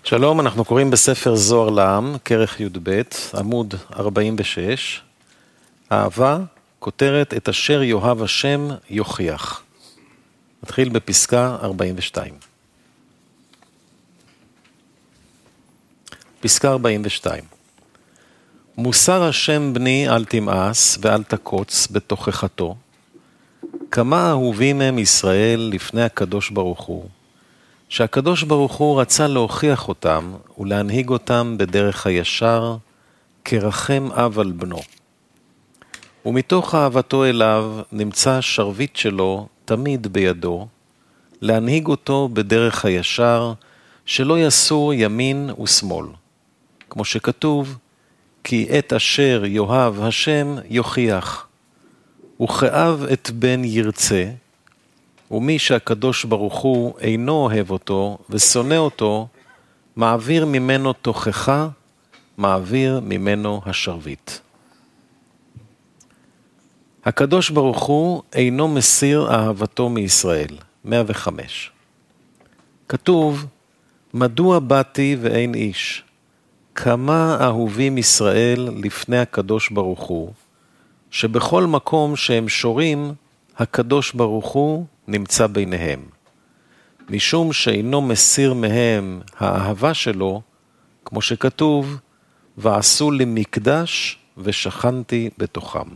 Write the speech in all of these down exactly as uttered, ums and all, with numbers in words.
שלום, אנחנו קוראים בספר זוהר לעם, כרך י"ב, עמוד ארבעים ושש. אהבה, כותרת את אשר יאהב השם יוכיח. נתחיל בפסקה ארבעים ושתיים. פסקה ארבעים ושתיים. מוסר השם בני אל תמאס ואל תקוץ בתוכחתו. כמה אהובים הם ישראל לפני הקדוש ברוך הוא, שהקדוש ברוך הוא רצה להוכיח אותם ולהנהיג אותם בדרך הישר, כרחם אב על בנו. ומתוך אהבתו אליו נמצא שרביט שלו תמיד בידו, להנהיג אותו בדרך הישר, שלא יסור ימין ושמאל. כמו שכתוב, כי את אשר יאהב השם יוכיח, וכאב את בן ירצה, ומי שהקדוש ברוך הוא אינו אוהב אותו ושונא אותו, מעביר ממנו תוכחה, מעביר ממנו השרביט. הקדוש ברוך הוא אינו מסיר אהבתו מישראל. מאה וחמש. כתוב, מדוע באתי ואין איש? כמה אהובים ישראל לפני הקדוש ברוך הוא, שבכל מקום שהם שורים, הקדוש ברוך הוא נמצא ביניהם. משום שאינו מסיר מהם האהבה שלו, כמו שכתוב, ועשו לי מקדש ושכנתי בתוכם.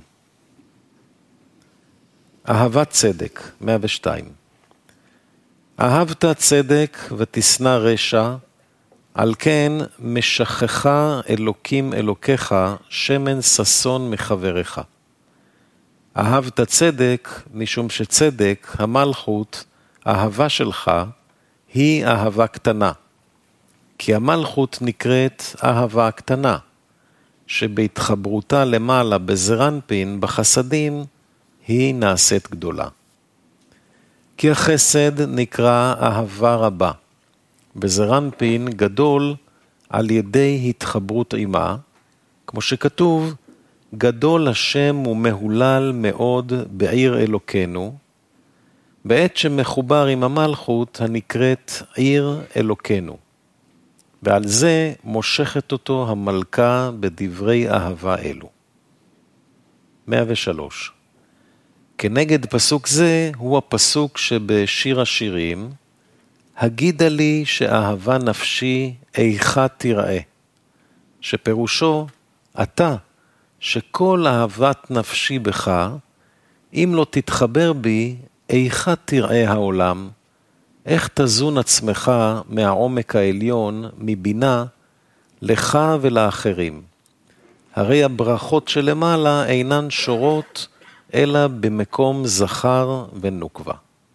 אהבת צדק, מאה ושתיים. אהבת צדק ותשנא רשע, על כן משכחה אלוקים אלוקיך שמן ששון מחבריך. אהבת צדק, משום שצדק, המלכות, אהבה שלך, היא אהבה קטנה. כי המלכות נקראת אהבה קטנה, שבהתחברותה למעלה בזרנפין, בחסדים, היא נעשית גדולה. כי החסד נקרא אהבה רבה, בזרנפין גדול על ידי התחברות עמה, כמו שכתוב, גדול השם ומהולל מאוד בעיר אלוקנו, בעת שמחובר עם המלכות הנקראת עיר אלוקנו. ועל זה מושכת אותו המלכה בדברי אהבה אלו. מאה ושלוש. כנגד פסוק זה הוא הפסוק שבשיר השירים, הגידה לי שאהבה נפשי איכה תיראה, שפירושו, אתה, שכל אהבת נפשי בך, אם לא תתחבר בי, איכה תראה העולם, איך תזון עצמך מהעומק העליון, מבינה, לך ולאחרים. הרי הברכות שלמעלה אינן שורות, אלא במקום זכר ונוקבה.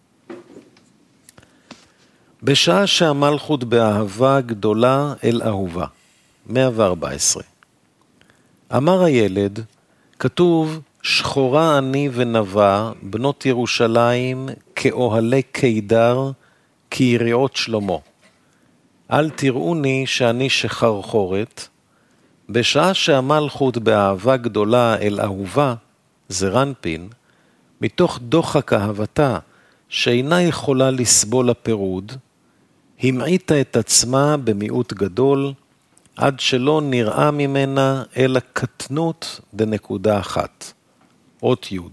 בשעה שהמלכות באהבה גדולה אל אהובה. מאה וארבע עשרה. אמר הילד, כתוב, שחורה אני ונבה, בנות ירושלים, כאוהלי קידר, כיריעות שלמה. אל תראוני שאני שחרחורת. בשעה שהמלכות באהבה גדולה אל אהובה, זרנפין, מתוך דוחק אהבתה, שאינה יכולה לסבול הפירוד, המעיטה את עצמה במיעוט גדול, עד שלא נראה ממנה אלא קטנות בנקודה אחת, אות י'.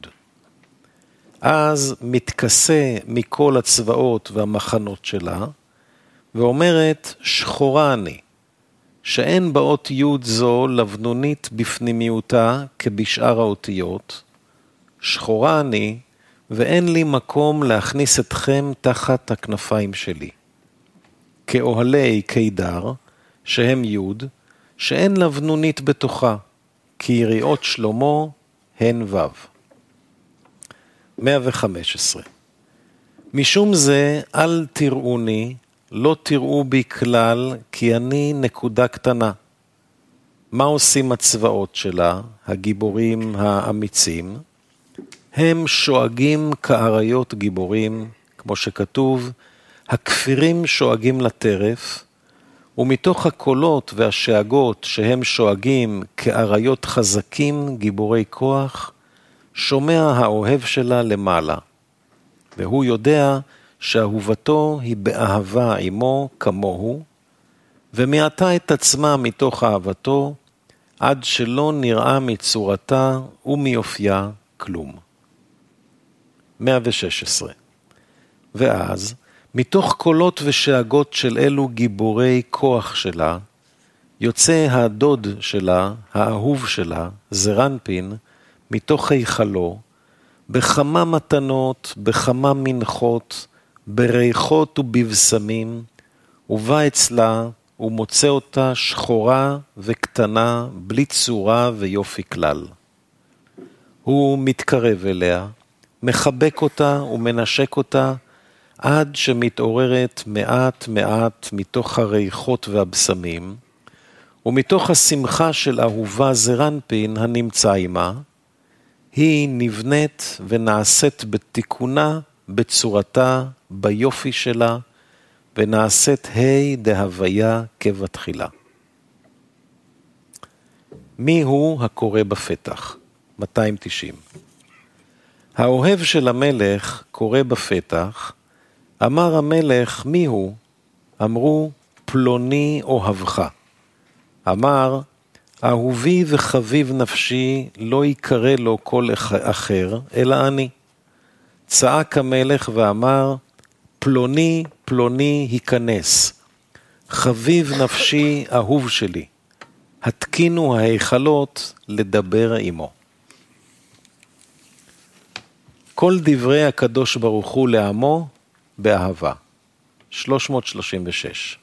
אז מתכסה מכל הצבאות והמחנות שלה, ואומרת שחורה אני, שאין באות י' זו לבנונית בפנימיותה כבשאר האותיות, שחורה אני, ואין לי מקום להכניס אתכם תחת הכנפיים שלי. כאוהלי קידר, שהם יוד, שאין לבנונית בתוכה, כי יריעות שלמה הן וו. מאה וחמש עשרה. משום זה אל תראוני, לא תראו בי כלל, כי אני נקודה קטנה. מה עושים הצבאות שלה, הגיבורים האמיצים? הם שואגים כאריות גיבורים, כמו שכתוב, הכפירים שואגים לטרף, ומתוך הקולות והשאגות שהם שואגים כאריות חזקים גיבורי כוח, שומע האוהב שלה למעלה, והוא יודע שאהובתו היא באהבה עמו כמוהו, ומיעטה את עצמה מתוך אהבתו, עד שלא נראה מצורתה ומיופייה כלום. מאה ושש עשרה. ואז, מתוך קולות ושאגות של אלו גיבורי כוח שלה, יוצא הדוד שלה, האהוב שלה, זרנפין, מתוך היכלו, בכמה מתנות, בכמה מנחות, בריחות ובבשמים, ובא אצלה ומוצא אותה שחורה וקטנה, בלי צורה ויופי כלל. הוא מתקרב אליה, מחבק אותה ומנשק אותה, עד שמתעוררת מעט מעט מתוך הריחות והבשמים, ומתוך השמחה של אהובה זרנפין הנמצא עמה, היא נבנית ונעשית בתיקונה, בצורתה, ביופי שלה, ונעשית ה' דהוויה כבתחילה. מי הוא הקורא בפתח? מאתיים תשעים. האוהב של המלך קורא בפתח, אמר המלך מי הוא? אמרו פלוני אוהבך. אמר אהובי וחביב נפשי לא יקרא לו כל אחר אלא אני. צעק המלך ואמר פלוני פלוני היכנס, חביב נפשי אהוב שלי, התקינו ההיכלות לדבר עמו. כל דברי הקדוש ברוך הוא לעמו באהבה. שלוש מאות שלושים ושש.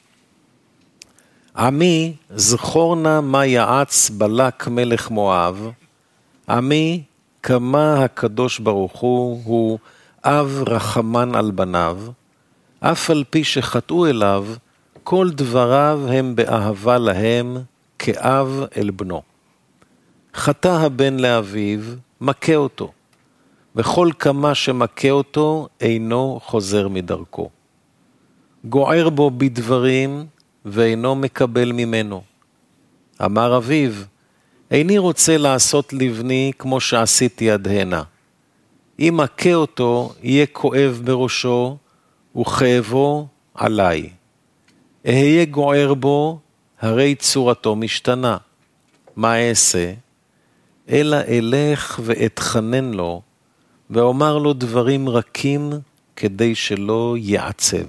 עמי זכור נא מה יעץ בלק מלך מואב, עמי כמה הקדוש ברוך הוא הוא אב רחמן על בניו, אף על פי שחטאו אליו, כל דבריו הם באהבה להם כאב אל בנו. חטא הבן לאביו, מכה אותו, וכל כמה שמכה אותו אינו חוזר מדרכו. גוער בו בדברים ואינו מקבל ממנו. אמר אביו, איני רוצה לעשות לבני כמו שעשיתי עד הנה. אם מכה אותו, יהיה כואב בראשו, וכאבו עליי. אהיה גוער בו, הרי צורתו משתנה. מה אעשה? אלא אלך ואתחנן לו, ואומר לו דברים רכים, כדי שלא יעצב.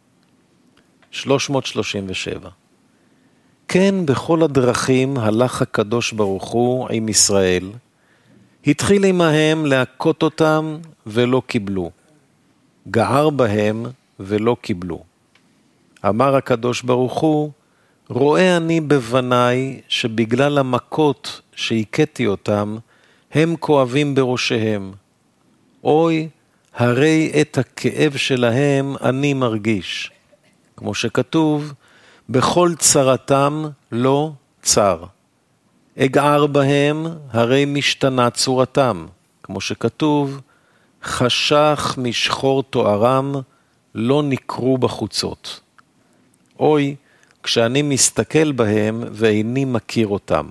שלוש מאות שלושים ושבע. כן, בכל הדרכים הלך הקדוש ברוך הוא עם ישראל, התחיל עמהם להכות אותם ולא קיבלו, גער בהם ולא קיבלו. אמר הקדוש ברוך הוא, רואה אני בבניי שבגלל המכות שהכיתי אותם, הם כואבים בראשיהם. אוי, הרי את הכאב שלהם אני מרגיש. כמו שכתוב, בכל צרתם לא צר. אגער בהם, הרי משתנה צורתם. כמו שכתוב, חשך משחור תוארם, לא נקרו בחוצות. אוי, כשאני מסתכל בהם ואיני מכיר אותם.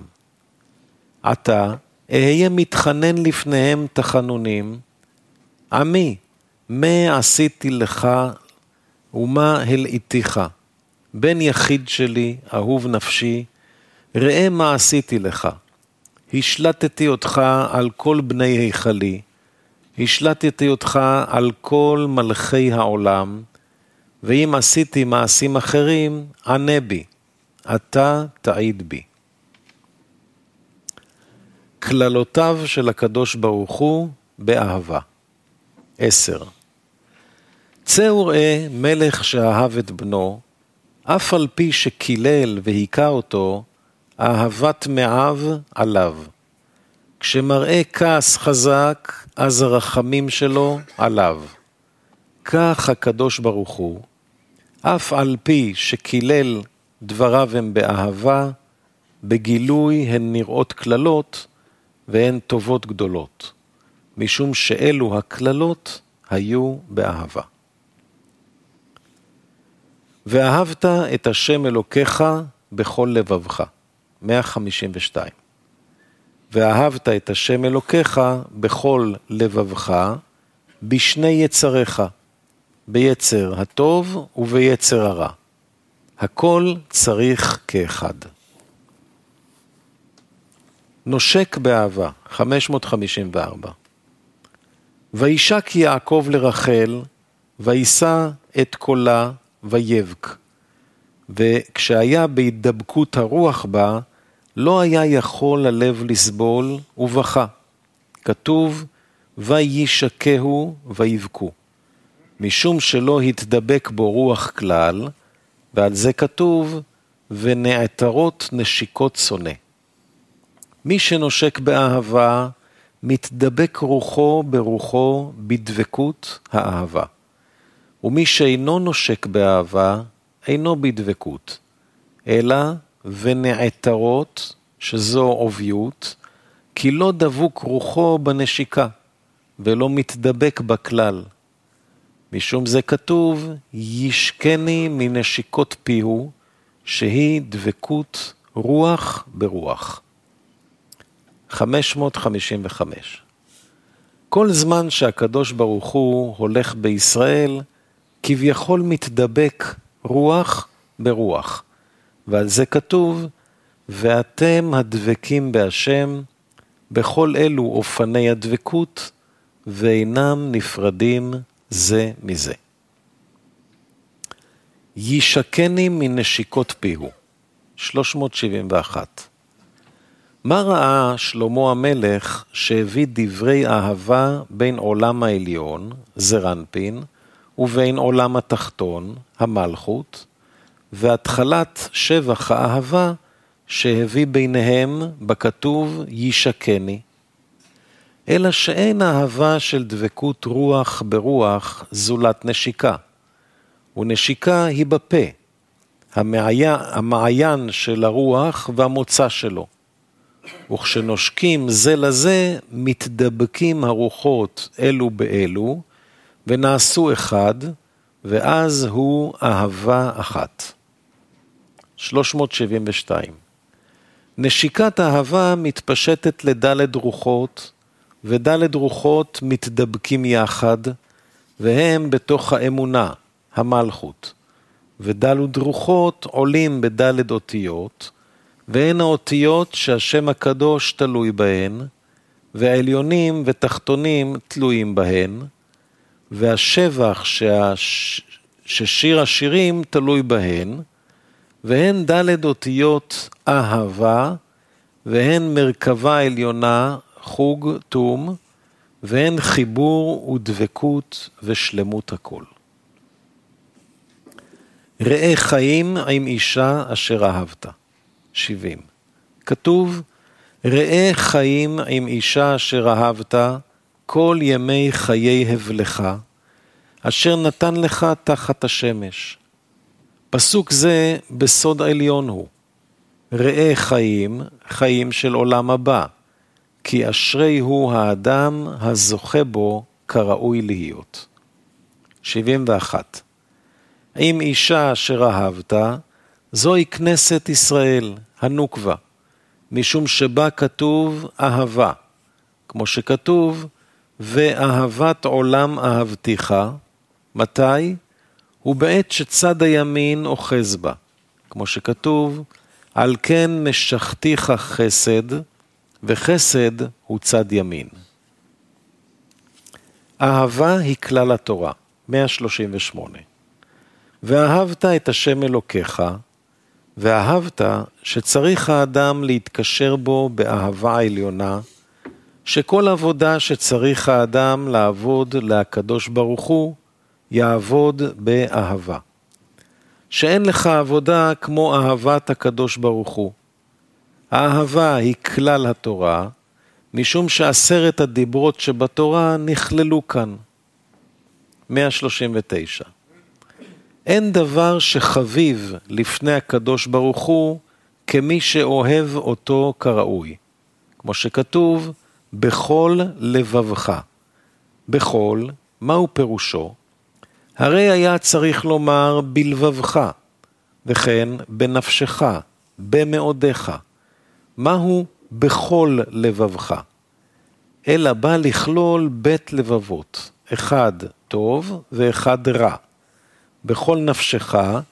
עתה, אהיה מתחנן לפניהם תחנונים, עמי, מה עשיתי לך ומה הלעיתיך? בן יחיד שלי, אהוב נפשי, ראה מה עשיתי לך. השלטתי אותך על כל בני היכלי, השלטתי אותך על כל מלכי העולם, ואם עשיתי מעשים אחרים, ענה בי, אתה תעיד בי. כללותיו של הקדוש ברוך הוא באהבה. עשר. צא וראה מלך שאהב את בנו, אף על פי שקילל והיכה אותו, אהבת מעב עליו. כשמראה כעס חזק, אז הרחמים שלו עליו. כך הקדוש ברוך הוא, אף על פי שקילל דבריו הם באהבה, בגילוי הן נראות כללות והן טובות גדולות, משום שאלו הכללות היו באהבה. ואהבת את השם אלוקיך בכל לבבך. מאה חמישים ושתיים. ואהבת את השם אלוקיך בכל לבבך, בשני יצריך, ביצר הטוב וביצר הרע. הכל צריך כאחד. נושק באהבה, חמש מאות חמישים וארבע. וישק יעקב לרחל, וישא את קולה ויבק. וכשהיה בהידבקות הרוח בה, לא היה יכול הלב לסבול ובכה. כתוב, וישקהו ויבכו. משום שלא התדבק בו רוח כלל, ועל זה כתוב, ונעתרות נשיקות שונא. מי שנושק באהבה, מתדבק רוחו ברוחו בדבקות האהבה. ומי שאינו נושק באהבה, אינו בדבקות, אלא ונעתרות, שזו עוביות, כי לא דבוק רוחו בנשיקה, ולא מתדבק בכלל. משום זה כתוב, ישקני מנשיקות פיהו, שהיא דבקות רוח ברוח. חמש מאות חמישים וחמש. כל זמן שהקדוש ברוך הוא הולך בישראל, כביכול מתדבק רוח ברוח. ועל זה כתוב, ואתם הדבקים בהשם, בכל אלו אופני הדבקות, ואינם נפרדים זה מזה. ישקני מנשיקות פיהו, שלוש מאות שבעים ואחת. מה ראה שלמה המלך שהביא דברי אהבה בין עולם העליון, זרנפין, ובין עולם התחתון, המלכות, והתחלת שבח האהבה שהביא ביניהם בכתוב ישקני. אלא שאין אהבה של דבקות רוח ברוח זולת נשיקה, ונשיקה היא בפה, המעיין, המעיין של הרוח והמוצא שלו. וכשנושקים זה לזה, מתדבקים הרוחות אלו באלו, ונעשו אחד, ואז הוא אהבה אחת. שלוש מאות שבעים ושתיים. נשיקת אהבה מתפשטת לדלת רוחות, ודלת רוחות מתדבקים יחד, והם בתוך האמונה, המלכות. ודלת רוחות עולים בדלת אותיות, והן האותיות שהשם הקדוש תלוי בהן, והעליונים ותחתונים תלויים בהן, והשבח שהש... ששיר השירים תלוי בהן, והן דלת אותיות אהבה, והן מרכבה עליונה חוג תום, והן חיבור ודבקות ושלמות הכל. ראה חיים עם אישה אשר אהבת. שבעים. כתוב, ראה חיים עם אישה אשר אהבת, כל ימי חיי הבלך, אשר נתן לך תחת השמש. פסוק זה בסוד עליון הוא. ראה חיים, חיים של עולם הבא, כי אשרי הוא האדם הזוכה בו כראוי להיות. שבעים ואחת. עם אישה אשר אהבת, זוהי כנסת ישראל, הנוקבה, משום שבה כתוב אהבה, כמו שכתוב, ואהבת עולם אהבתיך, מתי? ובעת שצד הימין אוחז בה, כמו שכתוב, על כן משכתיך חסד, וחסד הוא צד ימין. אהבה היא כלל התורה, מאה שלושים ושמונה. ואהבת את השם אלוקיך, ואהבת שצריך האדם להתקשר בו באהבה עליונה, שכל עבודה שצריך האדם לעבוד לקדוש ברוך הוא, יעבוד באהבה. שאין לך עבודה כמו אהבת הקדוש ברוך הוא. האהבה היא כלל התורה, משום שעשרת הדיברות שבתורה נכללו כאן. מאה שלושים ותשע. אין דבר שחביב לפני הקדוש ברוך הוא כמי שאוהב אותו כראוי. כמו שכתוב, בכל לבבך. בכל, מהו פירושו? הרי היה צריך לומר בלבבך, וכן בנפשך, במאודיך. מהו בכל לבבך? אלא בא לכלול בית לבבות, אחד טוב ואחד רע. בכל נפשך,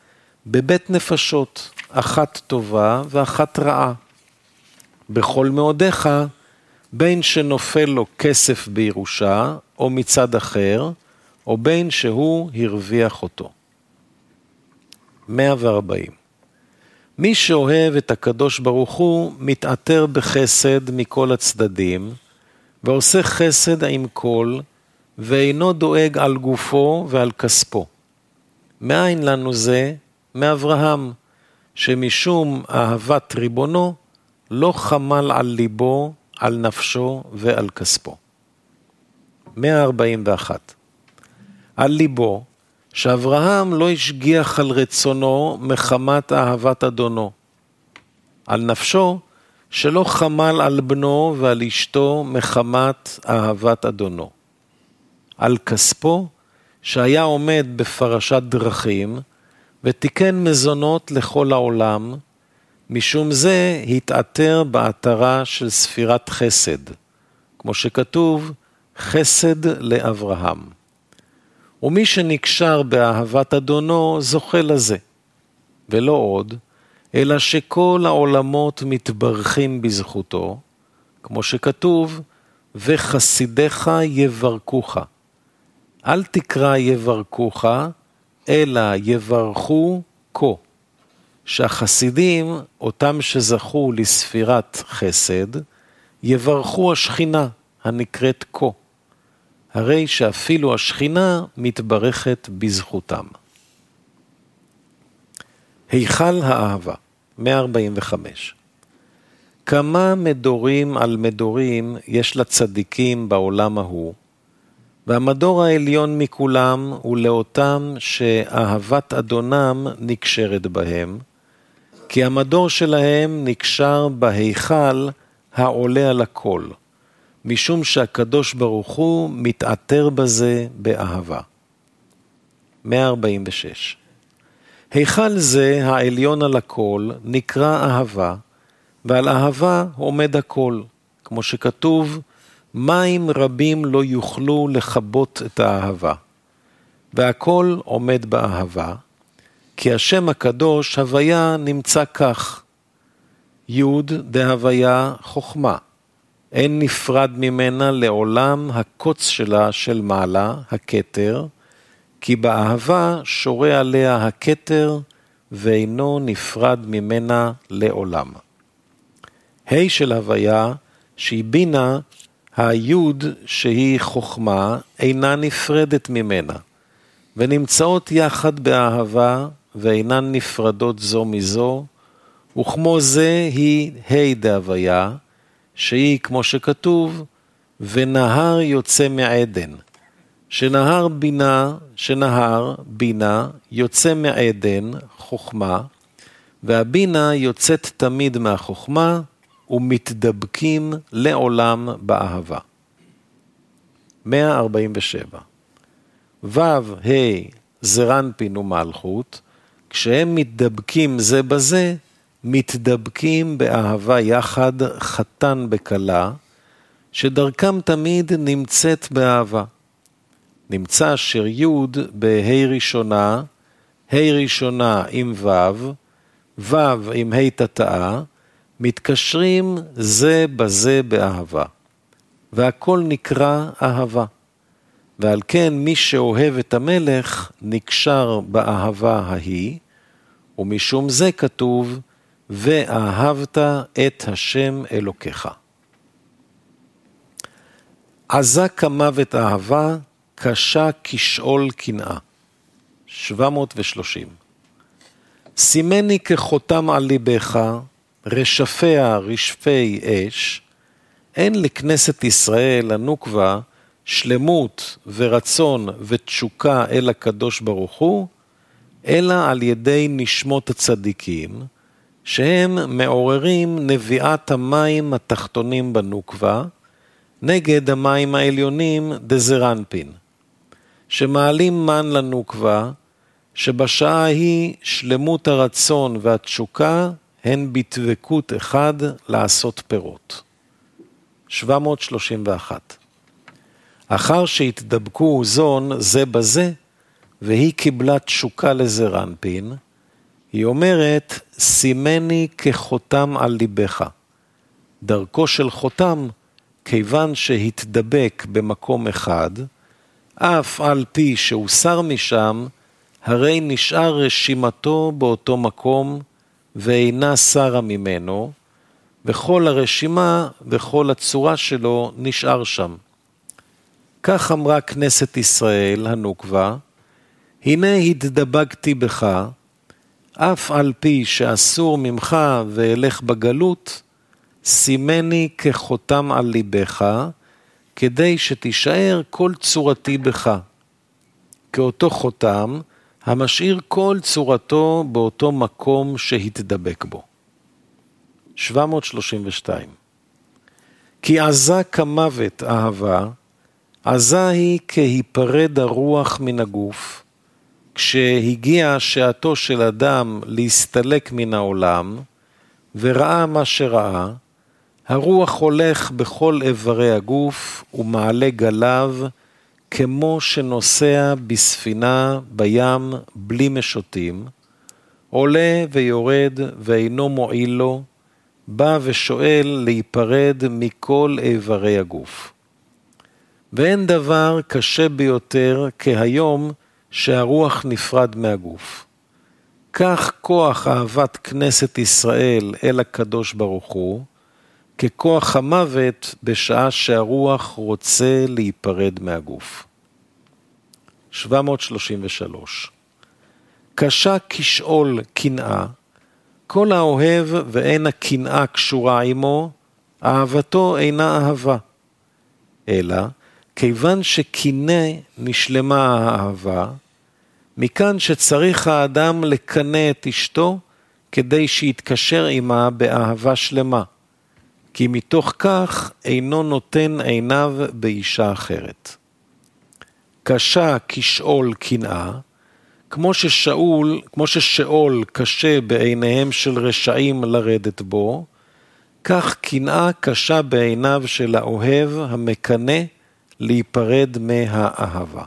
בבית נפשות, אחת טובה ואחת רעה. בכל מאודיך, בין שנופל לו כסף בירושה, או מצד אחר, או בין שהוא הרוויח אותו. מאה וארבעים. מי שאוהב את הקדוש ברוך הוא, מתעטר בחסד מכל הצדדים, ועושה חסד עם כל, ואינו דואג על גופו ועל כספו. מאין לנו זה? מאברהם, שמשום אהבת ריבונו, לא חמל על ליבו, על נפשו ועל כספו. מאה ארבעים ואחת. על ליבו, שאברהם לא השגיח על רצונו מחמת אהבת אדונו. על נפשו, שלא חמל על בנו ועל אשתו מחמת אהבת אדונו. על כספו, שהיה עומד בפרשת דרכים, ותיקן מזונות לכל העולם, משום זה התעטר בעטרה של ספירת חסד, כמו שכתוב, חסד לאברהם. ומי שנקשר באהבת אדונו זוכה לזה, ולא עוד, אלא שכל העולמות מתברכים בזכותו, כמו שכתוב, וחסידיך יברכוך. אל תקרא יברכוך, אלא יברכו כה. שהחסידים, אותם שזכו לספירת חסד, יברכו השכינה הנקראת כה. הרי שאפילו השכינה מתברכת בזכותם. היכל האהבה, מאה ארבעים וחמש. כמה מדורים על מדורים יש לצדיקים בעולם ההוא, והמדור העליון מכולם הוא לאותם שאהבת אדונם נקשרת בהם, כי המדור שלהם נקשר בהיכל העולה על הכל, משום שהקדוש ברוך הוא מתעטר בזה באהבה. מאה ארבעים ושש. היכל זה העליון על הכל נקרא אהבה, ועל אהבה עומד הכל, כמו שכתוב, מים רבים לא יוכלו לכבות את האהבה, והכל עומד באהבה, כי השם הקדוש הוויה נמצא כך, יוד דהוויה חוכמה, אין נפרד ממנה לעולם הקוץ שלה של מעלה, הכתר, כי באהבה שורה עליה הכתר, ואינו נפרד ממנה לעולם. ה' של הוויה, שהיא בינה, היוד שהיא חוכמה, אינה נפרדת ממנה, ונמצאות יחד באהבה, ואינן נפרדות זו מזו, וכמו זה היא ה' דהוויה, שהיא כמו שכתוב, ונהר יוצא מעדן, שנהר בינה, שנהר בינה יוצא מעדן, חוכמה, והבינה יוצאת תמיד מהחוכמה, ומתדבקים לעולם באהבה. מאה ארבעים ושבע. ו' ה' זרנפין ומלכות, כשהם מתדבקים זה בזה, מתדבקים באהבה יחד חתן בקלה, שדרכם תמיד נמצאת באהבה. נמצא אשר יוד בה' ראשונה, ה' ראשונה עם ו', ו' עם ה' תתאה, מתקשרים זה בזה באהבה, והכל נקרא אהבה. ועל כן מי שאוהב את המלך נקשר באהבה ההיא, ומשום זה כתוב, ואהבת את השם אלוקיך. עזה כמוות אהבה, קשה כשאול קנאה. שבע מאות ושלושים. סימני כחותם על ליבך, רשפיה רשפי אש, אין לכנסת ישראל הנוקבה שלמות ורצון ותשוקה אל הקדוש ברוך הוא, אלא על ידי נשמות הצדיקים, שהם מעוררים נביאת המים התחתונים בנוקבה, נגד המים העליונים דזרנפין, שמעלים מן לנוקבה, שבשעה היא שלמות הרצון והתשוקה, הן בדבקות אחד לעשות פירות. שבע מאות שלושים ואחת. אחר שהתדבקו זון זה בזה, והיא קיבלה תשוקה לזרנפין, היא אומרת, שימני כחותם על ליבך. דרכו של חותם, כיוון שהתדבק במקום אחד, אף על פי שהוסר משם, הרי נשאר רשימתו באותו מקום, ואינה שרה ממנו, וכל הרשימה וכל הצורה שלו נשאר שם. כך אמרה כנסת ישראל הנוקבה, הנה התדבקתי בך, אף על פי שאסור ממך ואלך בגלות, שימני כחותם על ליבך, כדי שתישאר כל צורתי בך. כאותו חותם, המשאיר כל צורתו באותו מקום שהתדבק בו. שבע מאות שלושים ושתיים. כי עזה כמוות אהבה, עזה היא כהיפרד הרוח מן הגוף, כשהגיעה שעתו של אדם להסתלק מן העולם, וראה מה שראה, הרוח הולך בכל איברי הגוף ומעלה גליו, כמו שנוסע בספינה בים בלי משוטים, עולה ויורד ואינו מועיל לו, בא ושואל להיפרד מכל איברי הגוף. ואין דבר קשה ביותר כהיום שהרוח נפרד מהגוף. כך כוח אהבת כנסת ישראל אל הקדוש ברוך הוא, ככוח המוות בשעה שהרוח רוצה להיפרד מהגוף. שבע מאות שלושים ושלוש. קשה כשאול קנאה, כל האוהב ואין הקנאה קשורה עמו, אהבתו אינה אהבה. אלא, כיוון שקנא נשלמה האהבה, מכאן שצריך האדם לקנא את אשתו, כדי שיתקשר עמה באהבה שלמה. כי מתוך כך אינו נותן עיניו באישה אחרת. קשה כשאול קנאה, כמו ששאול, כמו ששאול קשה בעיניהם של רשעים לרדת בו, כך קנאה קשה בעיניו של האוהב המקנא להיפרד מהאהבה.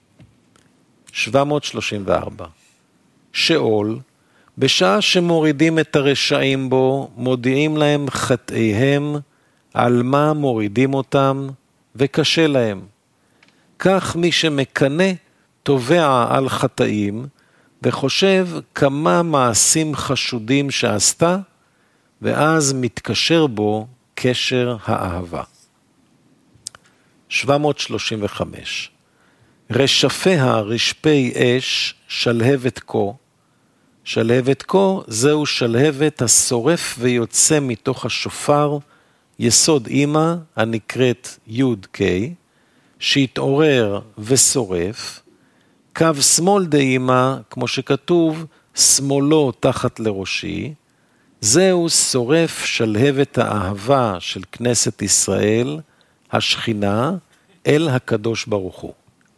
שבע מאות שלושים וארבע. שאול, בשעה שמורידים את הרשעים בו, מודיעים להם חטאיהם, על מה מורידים אותם, וקשה להם. כך מי שמקנא תובע על חטאים, וחושב כמה מעשים חשודים שעשתה, ואז מתקשר בו קשר האהבה. שבע מאות שלושים וחמש. רשפיה רשפי אש שלהבת כה, שלהבת כה זהו שלהבת השורף ויוצא מתוך השופר, יסוד אימא הנקראת יוד קי, שהתעורר ושורף, קו שמאל דאימא, כמו שכתוב, שמאלו תחת לראשי, זהו שורף שלהבת האהבה של כנסת ישראל, השכינה, אל הקדוש ברוך הוא.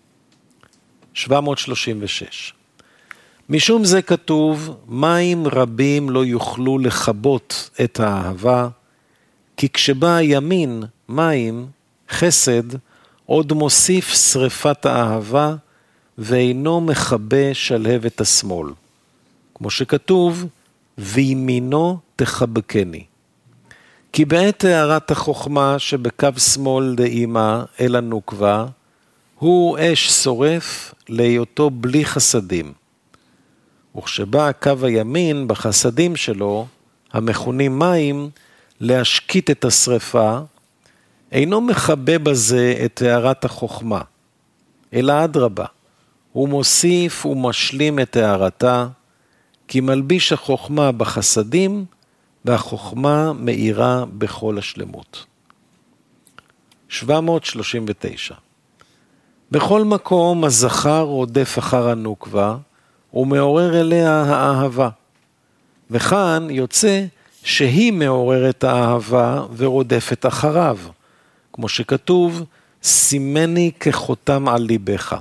שבע מאות שלושים ושש. משום זה כתוב, מים רבים לא יוכלו לכבות את האהבה, כי כשבא הימין, מים, חסד, עוד מוסיף שריפת האהבה, ואינו מכבה שלהבת השמאל. כמו שכתוב, וימינו תחבקני. כי בעת הערת החוכמה שבקו שמאל דאימא אל הנוקבה, הוא אש שורף להיותו בלי חסדים. וכשבא הקו הימין בחסדים שלו, המכונים מים, להשקיט את השריפה, אינו מכבה בזה את הערת החוכמה, אלא אדרבה, הוא מוסיף ומשלים את הערתה, כי מלביש החוכמה בחסדים, והחוכמה מאירה בכל השלמות. שבע מאות שלושים ותשע. בכל מקום הזכר רודף אחר הנוקבה, ומעורר אליה האהבה. וכאן יוצא שהיא מעוררת האהבה ורודפת אחריו, כמו שכתוב, שימני כחותם על ליבך.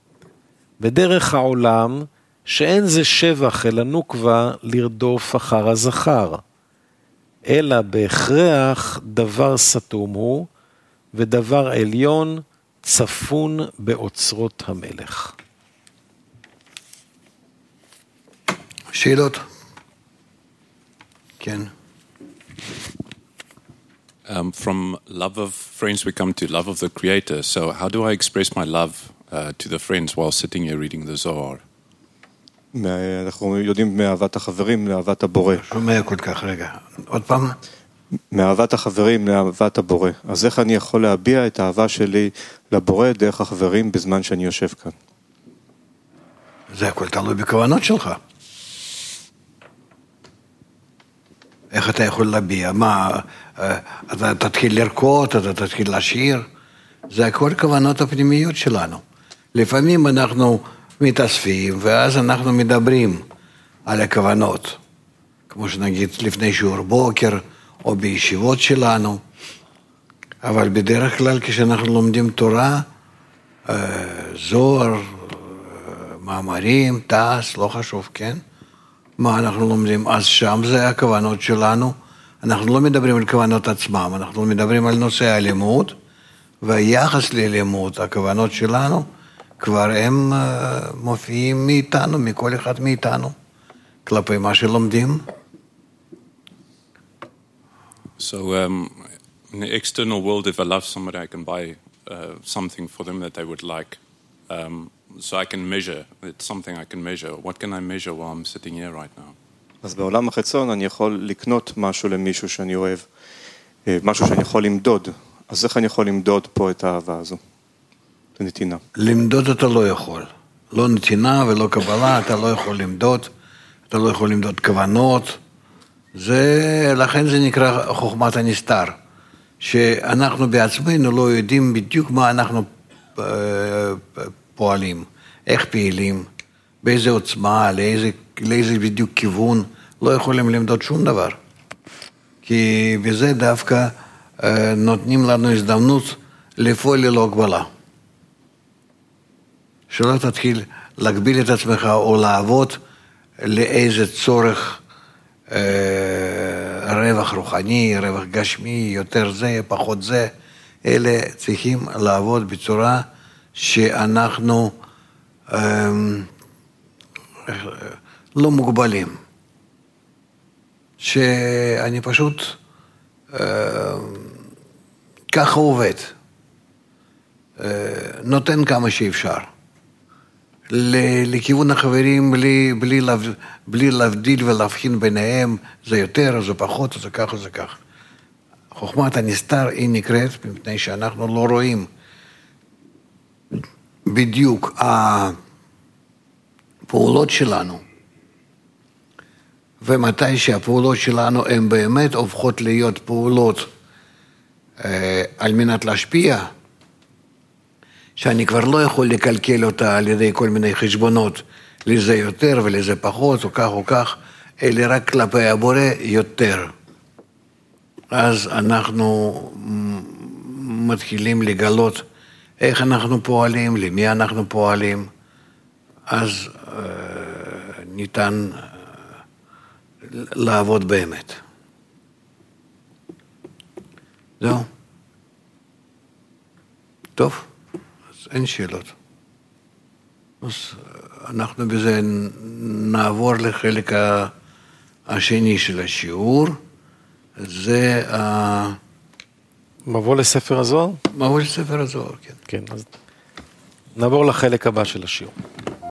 בדרך העולם, שאין זה שבח אל הנוקבה לרדוף אחר הזכר, אלא בהכרח דבר סתום הוא, ודבר עליון צפון באוצרות המלך. שאלות? כן. Um, from love of friends we come to love of the Creator. So how do I express my love uh, to the friends while sitting here reading the Zohar? אנחנו יודעים מאהבת החברים לאהבת הבורא. שומע כל כך, רגע. עוד פעם? מאהבת החברים לאהבת הבורא. אז איך אני יכול להביע את האהבה שלי לבורא דרך החברים בזמן שאני יושב כאן? זה הכל תלוי בכוונות שלך. איך אתה יכול להביע? מה, אתה תתחיל לרקוד, אתה תתחיל לשיר? זה הכל כוונות הפנימיות שלנו. לפעמים אנחנו מתאספים, ואז אנחנו מדברים על הכוונות. כמו שנגיד לפני שיעור בוקר, או בישיבות שלנו. אבל בדרך כלל כשאנחנו לומדים תורה, זוהר, מאמרים, תעש, לא חשוב, כן? מה אנחנו לומדים? אז שם זה הכוונות שלנו. אנחנו לא מדברים על כוונות עצמם, אנחנו מדברים על נושא הלימוד, והיחס ללימוד, הכוונות שלנו, כבר הם מופיעים מאיתנו, מכל אחד מאיתנו, כלפי מה שלומדים. So um, in the external world, if I love somebody, I can buy uh, something for them that they would like. Um, so I can measure. It's something I can measure. What can I measure while I'm sitting here right now? אז בעולם החיצון אני יכול לקנות משהו למישהו שאני אוהב, משהו שאני יכול למדוד. אז איך אני יכול למדוד פה את האהבה הזו? את הנתינה. למדוד אתה לא יכול. לא נתינה ולא קבלה, אתה לא יכול למדוד. אתה לא יכול למדוד כוונות. זה, לכן זה נקרא חוכמת הנסתר. שאנחנו בעצמנו לא יודעים בדיוק מה אנחנו פועלים, איך פעילים, באיזה עוצמה, לאיזה, לאיזה בדיוק כיוון, לא יכולים למדוד שום דבר. כי בזה דווקא נותנים לנו הזדמנות לפעול ללא הגבלה. שלא תתחיל להגביל את עצמך או לעבוד לאיזה צורך רווח רוחני, רווח גשמי, יותר זה, פחות זה. אלה צריכים לעבוד בצורה שאנחנו לא מוגבלים. שאני פשוט ככה עובד. נותן כמה שאפשר. לכיוון החברים בלי, בלי, בלי להבדיל ולהבחין ביניהם, זה יותר, זה פחות, זה כך, זה כך. חוכמת הנסתר היא נקראת, מפני שאנחנו לא רואים בדיוק הפעולות שלנו, ומתי שהפעולות שלנו הן באמת הופכות להיות פעולות אה, על מנת להשפיע, שאני כבר לא יכול לקלקל אותה על ידי כל מיני חשבונות, לזה יותר ולזה פחות, או כך או כך, אלא רק כלפי הבורא יותר. אז אנחנו מתחילים לגלות איך אנחנו פועלים, למי אנחנו פועלים, אז אה, ניתן אה, לעבוד באמת. זהו. טוב, אז אין שאלות. אז אנחנו בזה נעבור לחלק השני של השיעור. זה ה... מבוא לספר הזוהר? מבוא לספר הזוהר, כן. כן, אז נעבור לחלק הבא של השיעור.